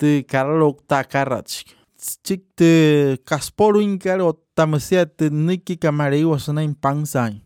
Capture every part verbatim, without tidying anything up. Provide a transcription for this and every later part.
te karalok ta karach chik te kasporo inkaro tamasia te niki kamareo sana impangsan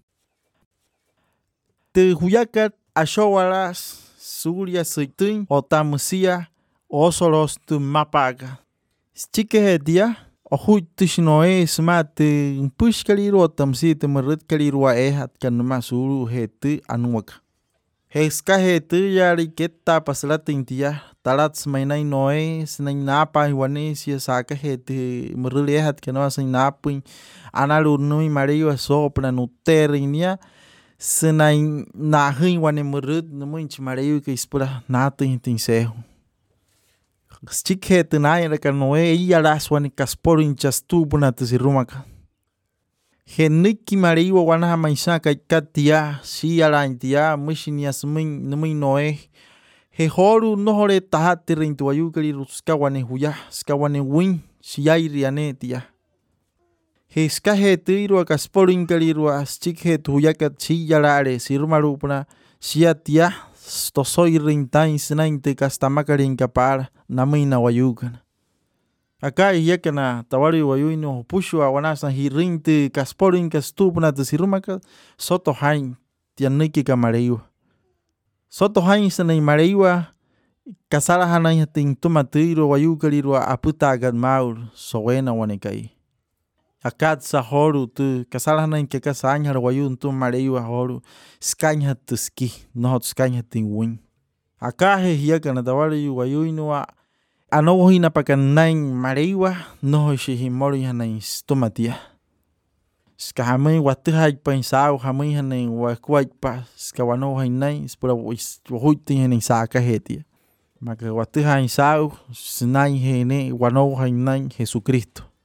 te huyakat ashowalas suria suitun o tamasia osolos tu mapaga chike hetia o huitishnoe smate pushkaliro tamsi te marit kaliro ehat kanma suru heti anuak Heska hetu yari keta pasalating tiya talat smainay noe sinay napa iwane siya saka heti merulihat kano sa napin analunui mario sopra nuteri niya sinay nahin wane merut namuinch mario ka ispura natin tinseho Stik hetu na yara kanoe iya laswani kasporo inchastupo na tisirumaka Heniki mariwa wana maisa katia si ala intia mishinia smin numi noe he horu no hore tahati rintu ayukali ruskawane huya skawane win si airi anetia he ska he tiru akasporo inkaliru astik he tuyaka si yalare sirmarupna si atia sto soy rintain sinainte kastamaka rinkapara namina wayukan Acá ya que na tawari wayu no pushu awanasa hirinte kasporin kastupna te sirumaka soto hain tianiki kamareu soto hain sana mareuwa kasara hanai ting tumatiro wayu kaliru aputa gad maur sowena wanekai akat sa horu tu kasara hanai ke kasanya wayu tu mareuwa horu skanya tuski no skanya ting win Acá he ya que na tawari wayu no Ano hina pakanain mareiwa no shihimori hanai stomatia. Skahamai watihai pensau hamai hanai wakwai pa skawano hanai spura wahuiti hanai saka hetia. Maka watihai sau sinai hene wano hanai Jesucristo.